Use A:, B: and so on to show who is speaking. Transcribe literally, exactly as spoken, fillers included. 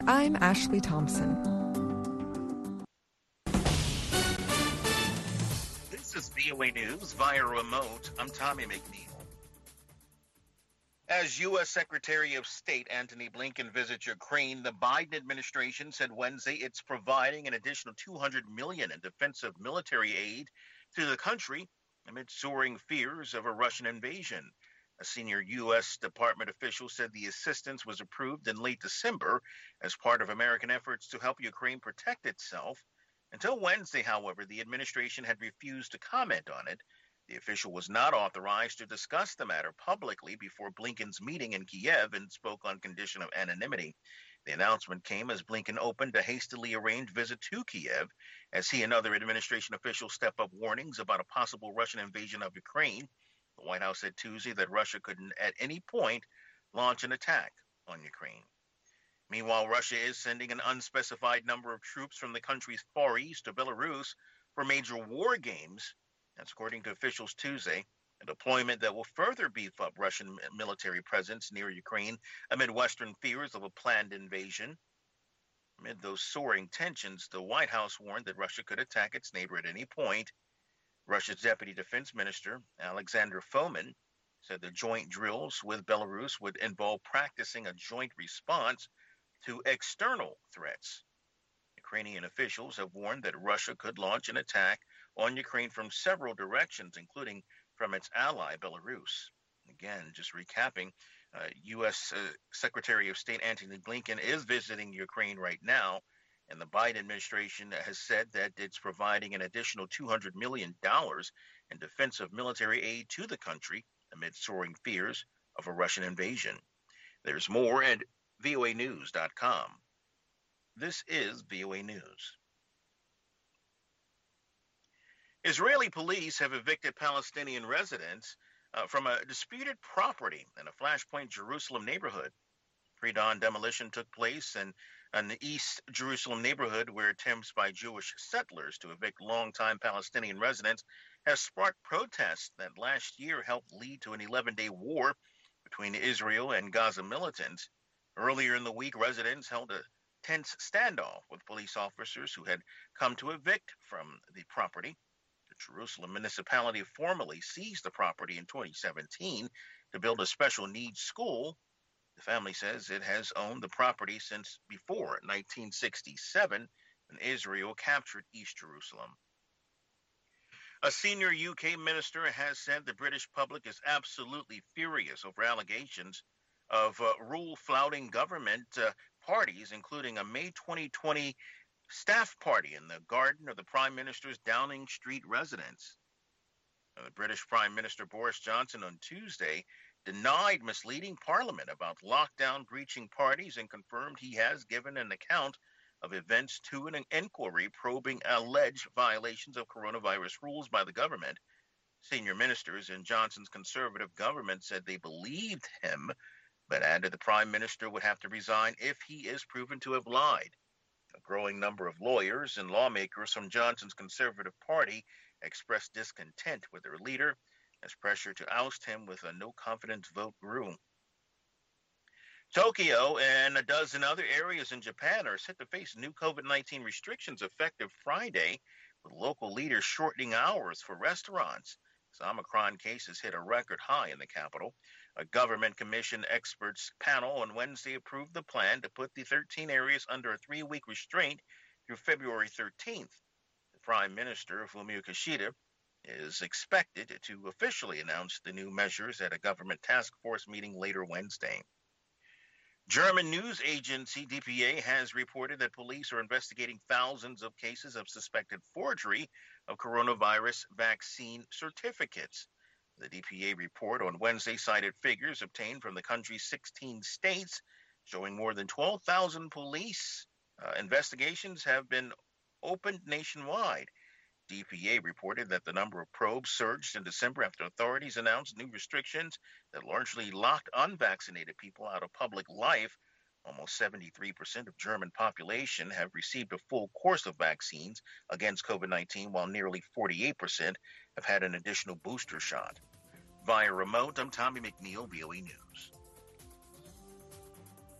A: I'm Ashley Thompson.
B: This is V O A News via remote. I'm Tommy McNeil. As U S. Secretary of State Antony Blinken visits Ukraine, the Biden administration said Wednesday it's providing an additional two hundred million dollars in defensive military aid to the country amid soaring fears of a Russian invasion. A senior U S Department official said the assistance was approved in late December as part of American efforts to help Ukraine protect itself. Until Wednesday, however, the administration had refused to comment on it. The official was not authorized to discuss the matter publicly before Blinken's meeting in Kiev and spoke on condition of anonymity. The announcement came as Blinken opened a hastily arranged visit to Kiev as he and other administration officials step up warnings about a possible Russian invasion of Ukraine. The White House said Tuesday that Russia could at any point launch an attack on Ukraine. Meanwhile, Russia is sending an unspecified number of troops from the country's far east to Belarus for major war games. That's according to officials Tuesday, a deployment that will further beef up Russian military presence near Ukraine amid Western fears of a planned invasion. Amid those soaring tensions, the White House warned that Russia could attack its neighbor at any point. Russia's Deputy Defense Minister, Alexander Fomin, said the joint drills with Belarus would involve practicing a joint response to external threats. Ukrainian officials have warned that Russia could launch an attack on Ukraine from several directions, including from its ally, Belarus. Again, just recapping, uh, U S. Uh, Secretary of State Antony Blinken is visiting Ukraine right now, and the Biden administration has said that it's providing an additional two hundred million dollars in defensive military aid to the country amid soaring fears of a Russian invasion. There's more at V O A news dot com. This is V O A News. Israeli police have evicted Palestinian residents uh, from a disputed property in a Flashpoint Jerusalem neighborhood. Pre-dawn demolition took place in an East Jerusalem neighborhood where attempts by Jewish settlers to evict longtime Palestinian residents has sparked protests that last year helped lead to an eleven-day war between Israel and Gaza militants. Earlier in the week, residents held a tense standoff with police officers who had come to evict from the property. The Jerusalem municipality formally seized the property in twenty seventeen to build a special needs school. The family says it has owned the property since before nineteen sixty-seven, when Israel captured East Jerusalem. A senior U K minister has said the British public is absolutely furious over allegations of uh, rule-flouting government uh, parties, including a May twenty twenty staff party in the garden of the Prime Minister's Downing Street residence. Uh, the British Prime Minister Boris Johnson on Tuesday denied misleading Parliament about lockdown-breaching parties and confirmed he has given an account of events to an inquiry probing alleged violations of coronavirus rules by the government. Senior ministers in Johnson's Conservative government said they believed him, but added the Prime Minister would have to resign if he is proven to have lied. A growing number of lawyers and lawmakers from Johnson's Conservative Party expressed discontent with their leader as pressure to oust him with a no-confidence vote grew. Tokyo and a dozen other areas in Japan are set to face new COVID nineteen restrictions effective Friday, with local leaders shortening hours for restaurants. As Omicron cases hit a record high in the capital, a government commission experts panel on Wednesday approved the plan to put the thirteen areas under a three-week restraint through February thirteenth. The Prime Minister, Fumio Kishida, is expected to officially announce the new measures at a government task force meeting later Wednesday. German news agency D P A has reported that police are investigating thousands of cases of suspected forgery of coronavirus vaccine certificates. The D P A report on Wednesday cited figures obtained from the country's sixteen states showing more than twelve thousand police uh, investigations have been opened nationwide. D P A reported that the number of probes surged in December after authorities announced new restrictions that largely locked unvaccinated people out of public life. Almost seventy-three percent of German population have received a full course of vaccines against COVID nineteen, while nearly forty-eight percent have had an additional booster shot. Via remote, I'm Tommy McNeil, V O A News.